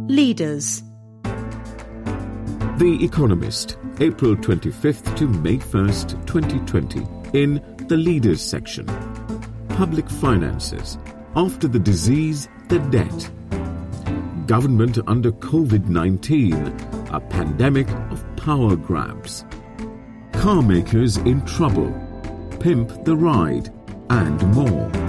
Leaders. The Economist, April 25th to May 1st, 2020. In the Leaders section. Public finances. After the disease, the debt. Government under COVID-19. A pandemic of power grabs. Car makers in trouble. Pimp the ride. And more.